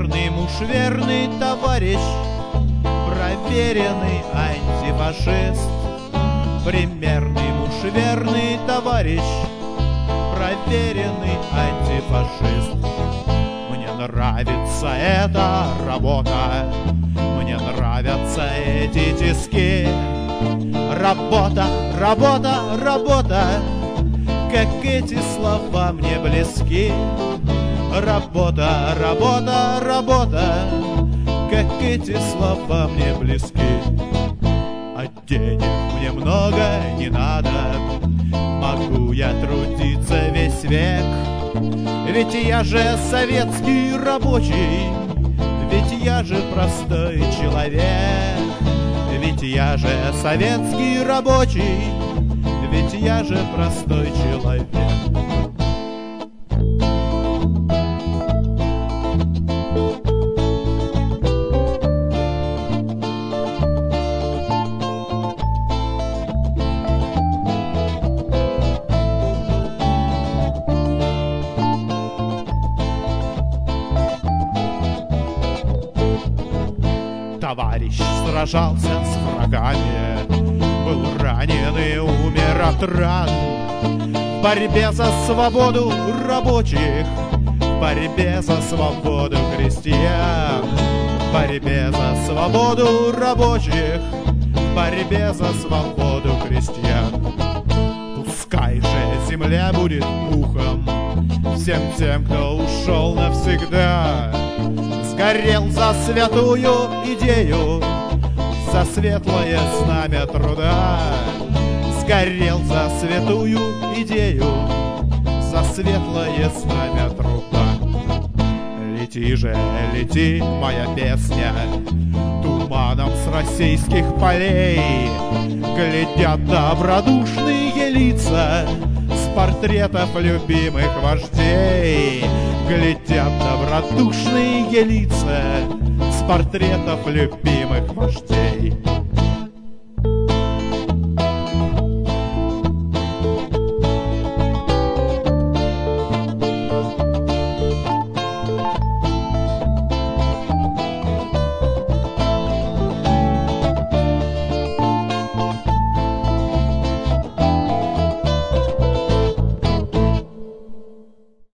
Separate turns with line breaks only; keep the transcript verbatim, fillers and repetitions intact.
Примерный муж, верный товарищ, проверенный антифашист. Примерный муж, верный товарищ, проверенный антифашист. Мне нравится эта работа, мне нравятся эти тиски. Работа, работа, работа, как эти слова мне близки. Работа, работа, работа, как эти слова мне близки. А денег мне много не надо, могу я трудиться весь век. Ведь я же советский рабочий, ведь я же простой человек. Ведь я же советский рабочий, ведь я же простой человек. Товарищ сражался с врагами, был ранен и умер от ран. В борьбе за свободу рабочих, в борьбе за свободу крестьян, в борьбе за свободу рабочих, в борьбе за свободу крестьян. Пускай же земля будет пухом всем тем, кто ушел навсегда. Сгорел за святую идею, за светлое знамя труда. Сгорел за святую идею, за светлое знамя труда. Лети же, лети, моя песня, туманом с российских полей. Глядят добродушные лица с портретов любимых вождей. Глядят добродушные лица с портретов любимых вождей.